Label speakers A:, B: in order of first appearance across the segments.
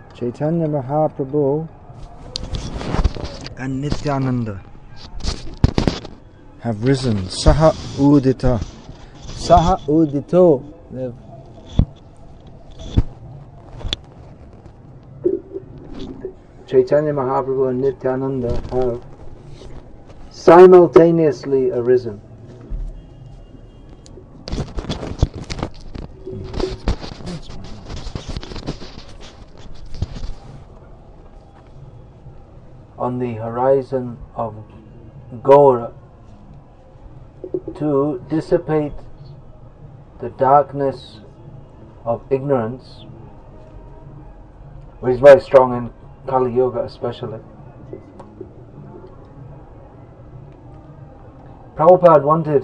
A: Chaitanya Mahaprabhu and Nityananda have risen. Saha Udita. Saha Udito. Chaitanya Mahaprabhu and Nityananda have simultaneously arisen. On the horizon of Gaura to dissipate the darkness of ignorance, which is very strong in Kali Yuga especially. Prabhupada wanted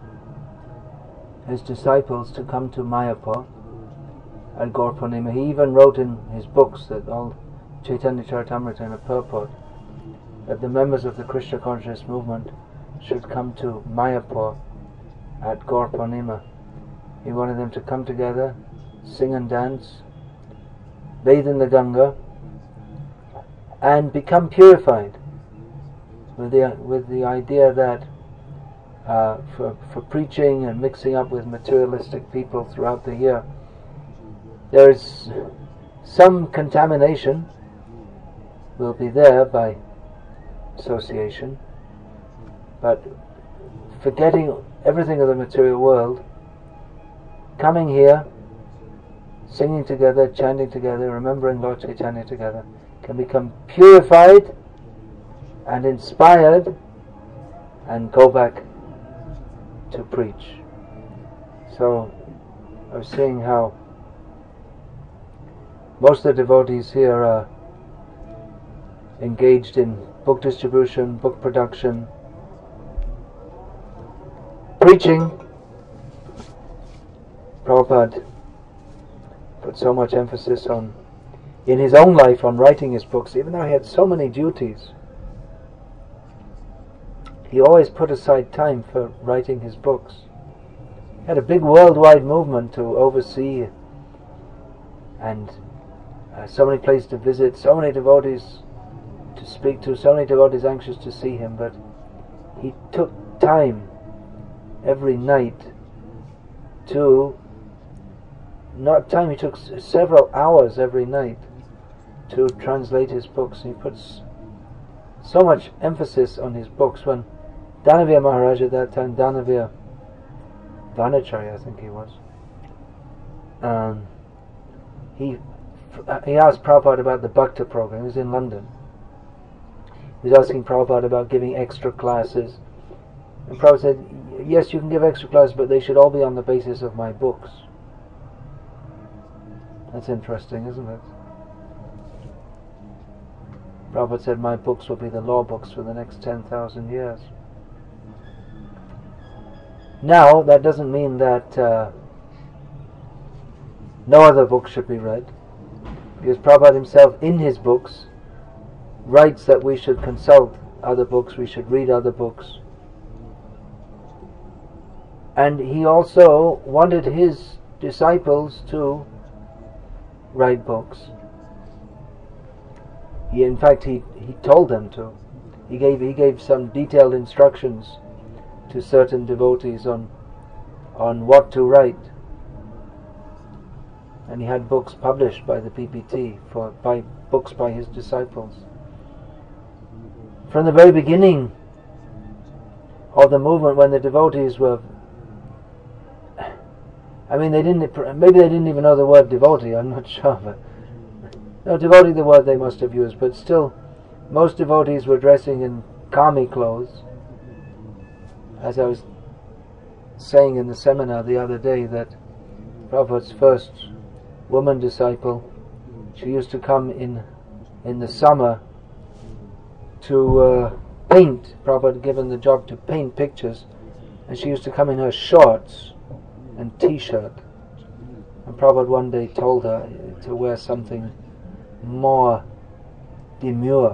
A: his disciples to come to Mayapur at Gaur Purnima. He even wrote in his books that all Chaitanya Charitamrita and a purport that the members of the Krishna consciousness movement should come to Mayapur at Gaur Purnima. He wanted them to come together, sing and dance, bathe in the Ganga, and become purified, with the idea that for preaching and mixing up with materialistic people throughout the year, there is some contamination will be there by association, but forgetting everything of the material world, coming here, singing together, chanting together, remembering Lord Chaitanya together, can become purified and inspired and go back to preach. So I was seeing how most of the devotees here are engaged in book distribution, book production, preaching. Prabhupada put so much emphasis on, in his own life, on writing his books. Even though he had so many duties, he always put aside time for writing his books. He had a big worldwide movement to oversee, and so many places to visit, so many devotees to speak to, so many devotees anxious to see him, but he took time every night to, he took several hours every night to translate his books. He puts so much emphasis on his books. When Dhanavir Maharaj at that time, Dhanavir Vanacharya I think he was, he asked Prabhupada about the Bhakta program. He was in London. He was asking Prabhupada about giving extra classes, and Prabhupada said, yes, you can give extra classes, but they should all be on the basis of my books. That's interesting, isn't it? Prabhupada said, my books will be the law books for the next 10,000 years. Now, that doesn't mean that no other books should be read, because Prabhupada himself, in his books, writes that we should consult other books, we should read other books. And he also wanted his disciples to write books. In fact, he told them to. He gave some detailed instructions to certain devotees on what to write. And he had books published by the PPT, books by his disciples. From the very beginning of the movement, when the devotees were, maybe they didn't even know the word devotee, I'm not sure, but no, devotee, the word they must have used, but still, most devotees were dressing in kami clothes. As I was saying in the seminar the other day, that Prabhupada's first woman disciple, she used to come in the summer to paint. Prabhupada had given the job to paint pictures, and she used to come in her shorts and t-shirt. And Prabhupada one day told her to wear something more demure.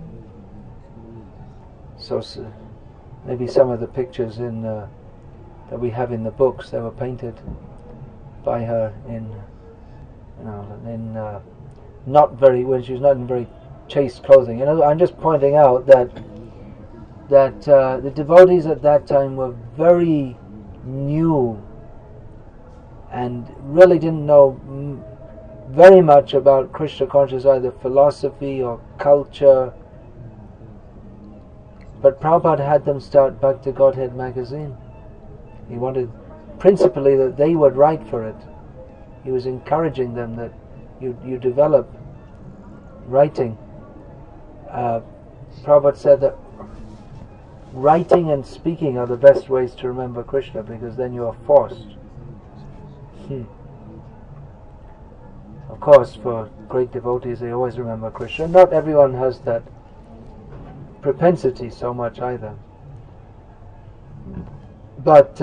A: So maybe some of the pictures that we have in the books, they were painted by her in when she was not in very chaste clothing. I'm just pointing out that the devotees at that time were very new and really didn't know very much about Krishna consciousness, either philosophy or culture. But Prabhupada had them start Bhakti Godhead magazine. He wanted principally that they would write for it. He was encouraging them that you develop writing. Prabhupada said that writing and speaking are the best ways to remember Krishna, because then you are forced. Of course, for great devotees, they always remember Krishna. Not everyone has that propensity so much either. But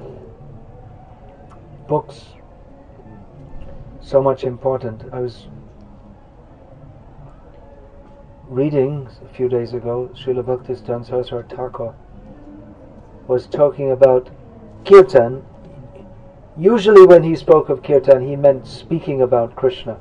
A: books, so much important. I was reading a few days ago, Srila Bhaktisiddhanta Saraswati Thakur was talking about Kirtan. Usually when he spoke of Kirtan, he meant speaking about Krishna.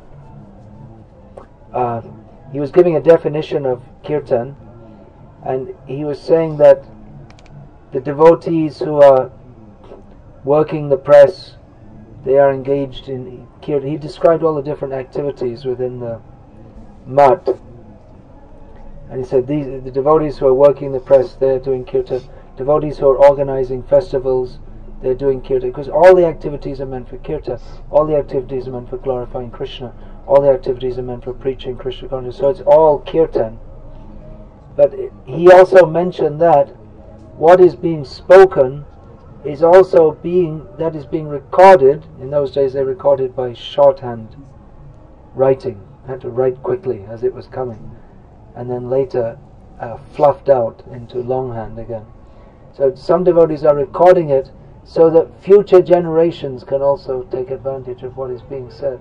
A: He was giving a definition of Kirtan, and he was saying that the devotees who are working the press, they are engaged in Kirtan. He described all the different activities within the Mat. And he said the devotees who are working the press, they're doing Kirtan. Devotees who are organizing festivals, they're doing Kirtan. Because all the activities are meant for Kirtan. All the activities are meant for glorifying Krishna. All the activities are meant for preaching Krishna consciousness. So it's all Kirtan. But he also mentioned that what is being spoken is also being recorded. In those days they recorded by shorthand writing. Had to write quickly as it was coming, and then later fluffed out into longhand again. So some devotees are recording it so that future generations can also take advantage of what is being said.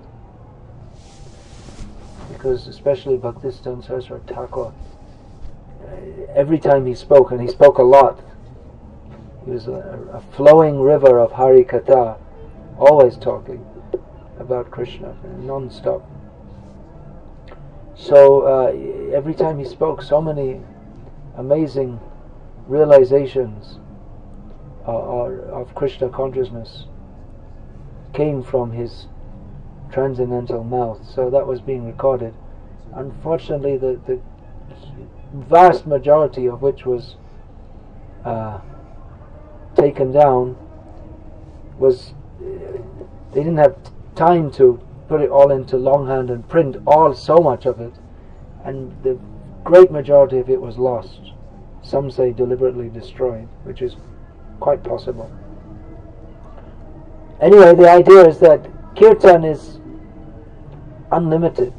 A: Because especially Bhaktisiddhanta Saraswati Thakur, every time he spoke, and he spoke a lot, he was a flowing river of Hari Katha, always talking about Krishna, non-stop. So every time he spoke, so many amazing realizations of Krishna consciousness came from his transcendental mouth. So that was being recorded. Unfortunately, the vast majority of which was taken down was they didn't have time to put it all into longhand and print so much of it, and the great majority of it was lost. Some say deliberately destroyed, which is quite possible. Anyway, the idea is that Kirtan is unlimited.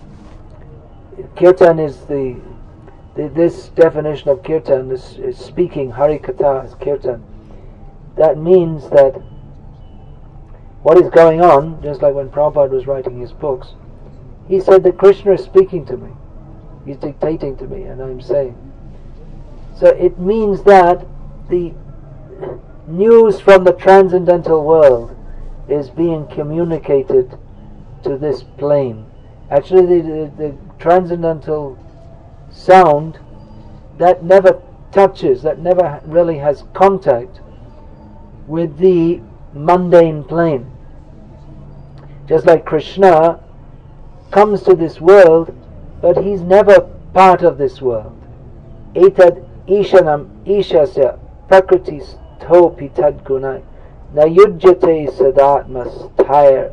A: Kirtan is this definition of Kirtan, this is speaking Hari Katha as Kirtan. That means that what is going on, just like when Prabhupada was writing his books, he said that Krishna is speaking to me. He's dictating to me, and I'm saying. So it means that the news from the transcendental world is being communicated to this plane. Actually, the transcendental sound, that never touches, that never really has contact with the mundane plane. Just like Krishna comes to this world, but he's never part of this world. Etad ishanam ishasya prakriti sthopi tad gunai nayujyate sadatmas thayar.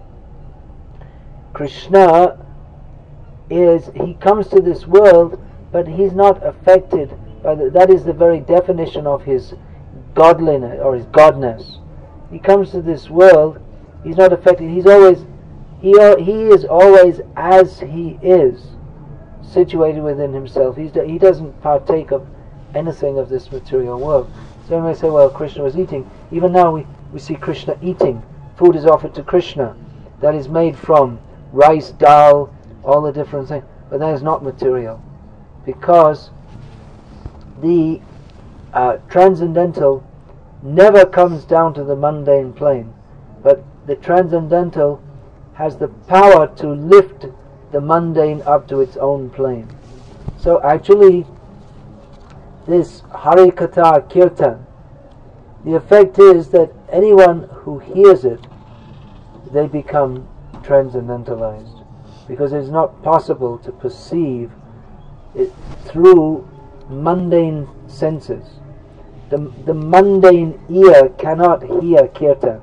A: Krishna he comes to this world, but he's not affected by that is the very definition of his godliness or his godness. He comes to this world, he's not affected. He is always as he is, situated within himself. He doesn't partake of anything of this material world. So you may say, well, Krishna was eating. Even now we see Krishna eating. Food is offered to Krishna that is made from rice, dal, all the different things. But that is not material, because the transcendental never comes down to the mundane plane, but the transcendental has the power to lift the mundane up to its own plane. So actually, this Harikatha Kirtan, the effect is that anyone who hears it, they become transcendentalized, because it is not possible to perceive it through mundane senses. The mundane ear cannot hear Kirtan.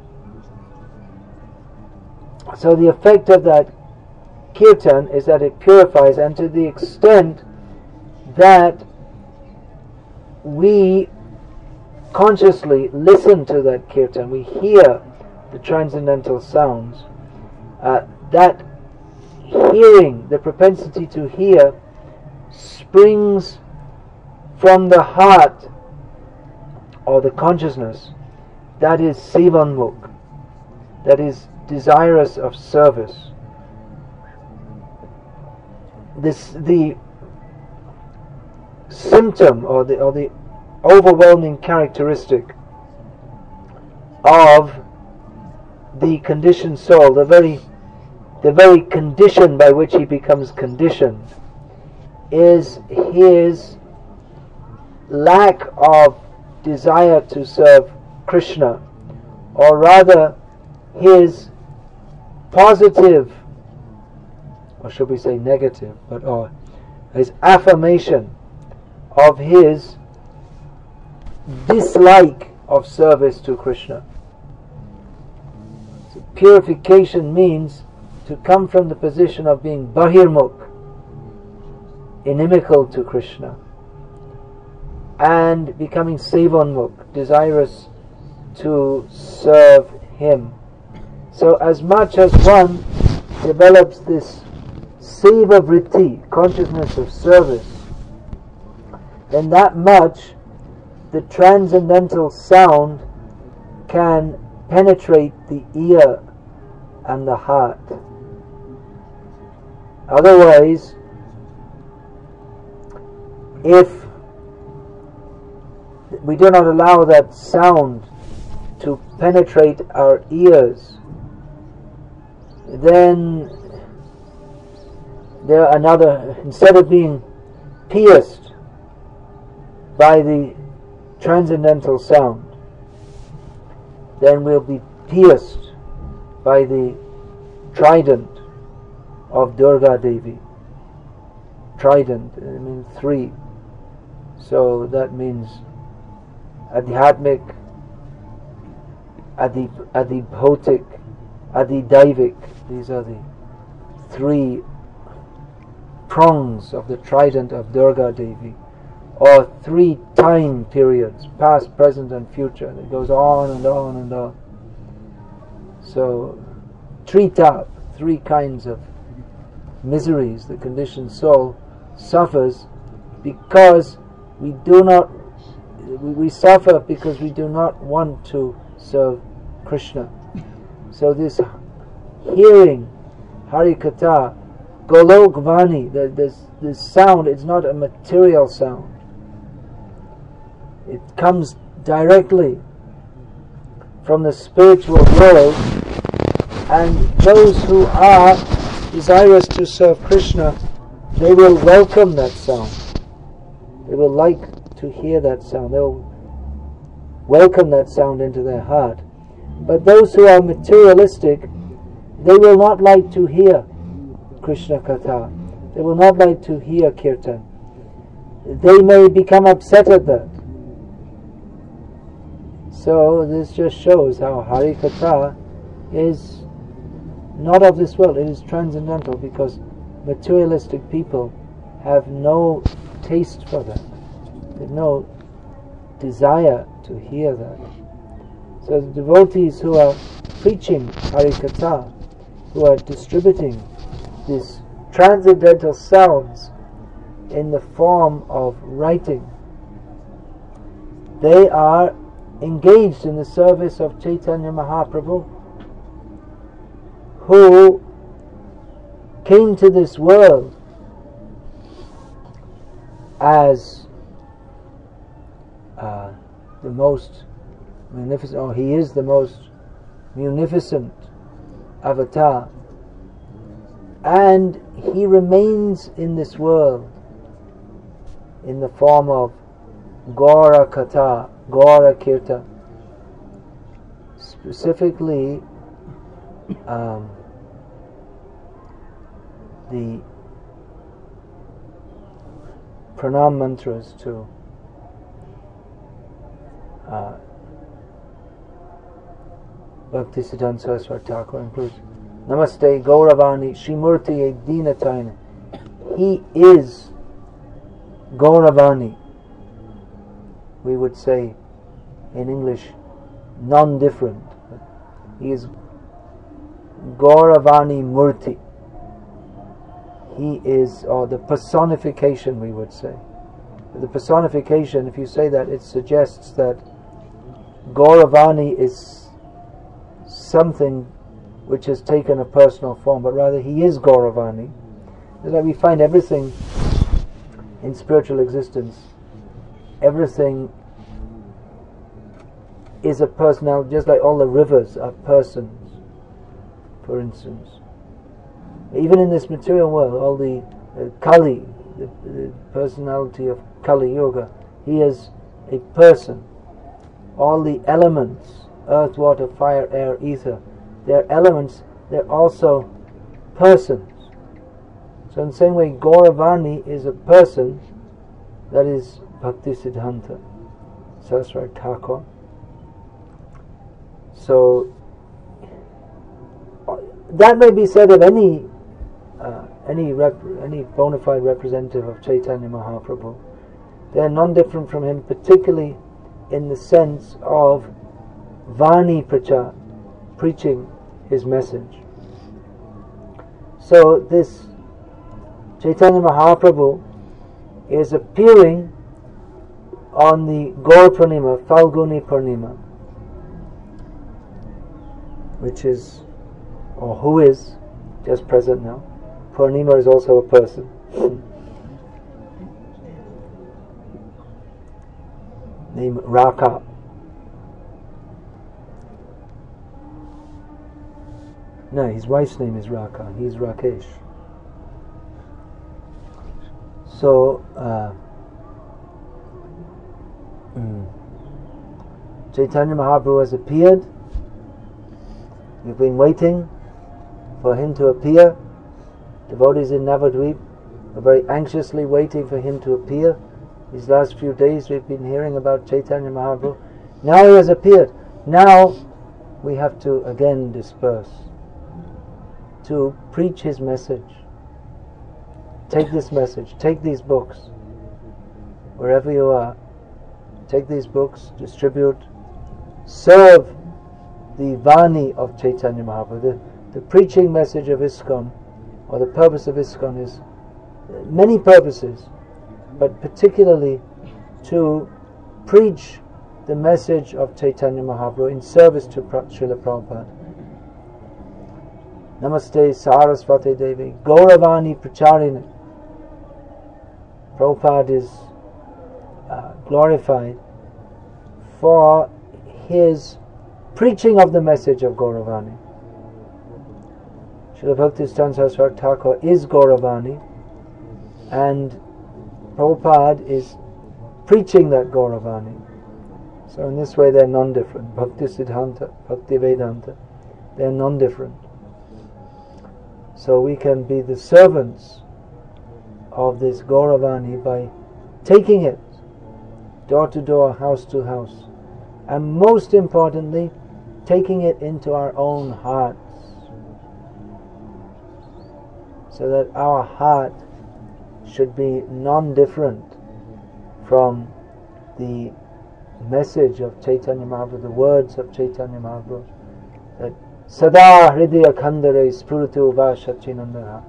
A: So the effect of that Kirtan is that it purifies, and to the extent that we consciously listen to that Kirtan, we hear the transcendental sounds, that hearing, the propensity to hear, springs from the heart or the consciousness that is sevanmukh, that is desirous of service. The symptom or the overwhelming characteristic of the conditioned soul, the very condition by which he becomes conditioned, is his lack of desire to serve Krishna, or rather his positive, or should we say negative, or his affirmation of his dislike of service to Krishna. So purification means to come from the position of being bahirmukh, inimical to Krishna, and becoming sevanmukh, desirous to serve him. So as much as one develops this seva vritti, consciousness of service, then that much the transcendental sound can penetrate the ear and the heart. Otherwise, if we do not allow that sound to penetrate our ears, then instead of being pierced by the transcendental sound, then we'll be pierced by the trident of Durga Devi. Trident, it means three. So that means Adhyatmik, Adibhotik, Adidaivik. These are the three prongs of the trident of Durga Devi, or three time periods, past, present and future. It goes on and on and on. So, tritap, three kinds of miseries the conditioned soul suffers because we suffer because we do not want to serve Krishna. So this hearing Harikatha, Golok Vani, this sound, it's not a material sound. It comes directly from the spiritual world, and those who are desirous to serve Krishna, they will welcome that sound. They will like to hear that sound. They will welcome that sound into their heart. But those who are materialistic, they will not like to hear Krishna Katha. They will not like to hear Kirtan. They may become upset at that. So this just shows how Hari Katha is not of this world. It is transcendental, because materialistic people have no taste for that. They have no desire to hear that. So the devotees who are preaching Hari Katha, who are distributing these transcendental sounds in the form of writing, they are engaged in the service of Chaitanya Mahaprabhu, who came to this world as the most munificent, or he is the most munificent avatar, and he remains in this world in the form of Gaura Katha, Gaura Kirta, specifically the pranam mantras to Bhaktisiddhanta Saraswati Thakur includes Namaste Gauravani Shrimurti Dinataina. He is Gauravani. We would say in English non-different. He is Gauravani Murti. He is, or the personification, we would say. The personification, if you say that, it suggests that Gauravani is something which has taken a personal form, but rather he is Gauravani. It's like we find everything in spiritual existence, everything is a personality, just like all the rivers are persons, for instance. Even in this material world, all the Kali, the personality of Kali Yoga, he is a person. All the elements, earth, water, fire, air, ether, they're elements, they're also persons. So in the same way, Gauravani is a person, that is Bhaktisiddhanta Saraswati Thakur. So that may be said of any bona fide representative of Chaitanya Mahaprabhu. They are non-different from him, particularly in the sense of Vani Prachar, preaching his message. So this Chaitanya Mahaprabhu is appearing on the Gaur Purnima, Falguni Purnima, which is, or who is, just present now. Purnima is also a person. Named Raka. No, his wife's name is Raka. He's Rakesh. So, Chaitanya Mahaprabhu has appeared. We've been waiting for him to appear. Devotees in Navadvip are very anxiously waiting for him to appear. These last few days we've been hearing about Chaitanya Mahaprabhu. Now he has appeared. Now we have to again disperse to preach his message. Take this message, take these books, wherever you are. Take these books, distribute, serve the Vani of Chaitanya Mahaprabhu. The preaching message of ISKCON, or the purpose of ISKCON, is many purposes, but particularly to preach the message of Chaitanya Mahaprabhu in service to Srila Prabhupada. Namaste Saraswati Devi Gauravani Pracharini. Prabhupada is glorified for his preaching of the message of Gauravani. Srila Bhaktisiddhanta Saraswati Thakur is Gauravani, and Prabhupada is preaching that Gauravani. So in this way they're non-different. Bhaktisiddhanta, Bhaktivedanta, they're non-different. So we can be the servants of this Gauravani by taking it door to door, house to house, and most importantly, taking it into our own hearts, so that our heart should be non-different from the message of Chaitanya Mahaprabhu, the words of Chaitanya Mahaprabhu, that Sada Hridaya Khandare Sprutu Va Shachinandana.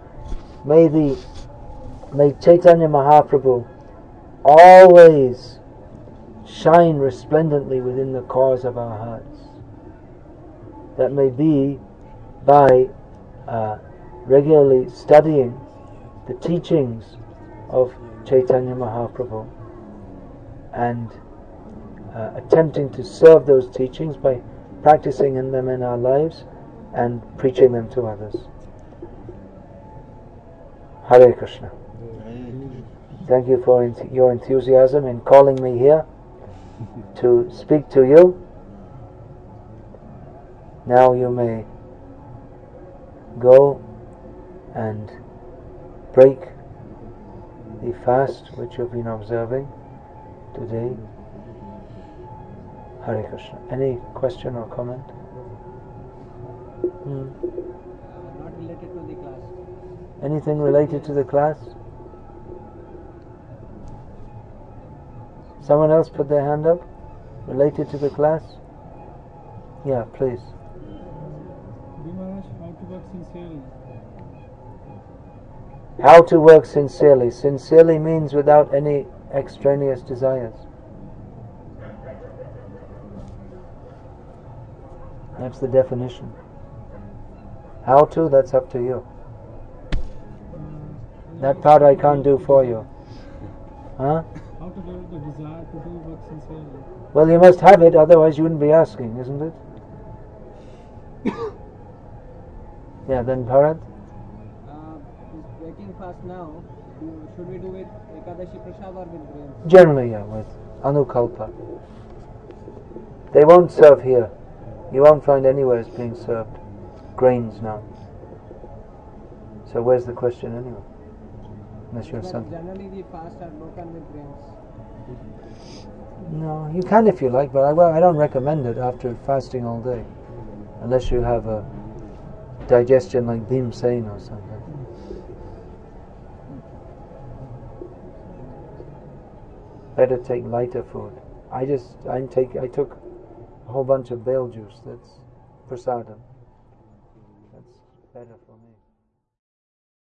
A: May Chaitanya Mahaprabhu always shine resplendently within the cause of our hearts. That may be by regularly studying the teachings of Chaitanya Mahaprabhu and attempting to serve those teachings by practicing them in our lives and preaching them to others. Hare Krishna. Thank you for your enthusiasm in calling me here to speak to you. Now you may go and break the fast which you've been observing today. Hare Krishna. Any question or comment?
B: Not related to the class.
A: Anything related to the class? Someone else put their hand up? Related to the class? Yeah, please.
C: How to work sincerely?
A: How to work sincerely. Sincerely means without any extraneous desires. That's the definition. How to, that's up to you. That part I can't do for you. Huh?
C: How to develop the desire to do work sincerely?
A: Well, you must have it, otherwise you wouldn't be asking, isn't it? Yeah, then Bharat?
B: Breaking fast now, should we do it Ekadashi Prasad or with grains?
A: Generally, yeah, with Anukalpa. They won't serve here. You won't find anywhere it's being served grains now. So where's the question anyway? Unless you're
B: But
A: son.
B: generally the fast are broken with grains.
A: No, you can if you like, but I don't recommend it after fasting all day. Unless you have a digestion like Bhimsen or something. Better take lighter food. I took a whole bunch of bale juice. That's prasadam. That's better for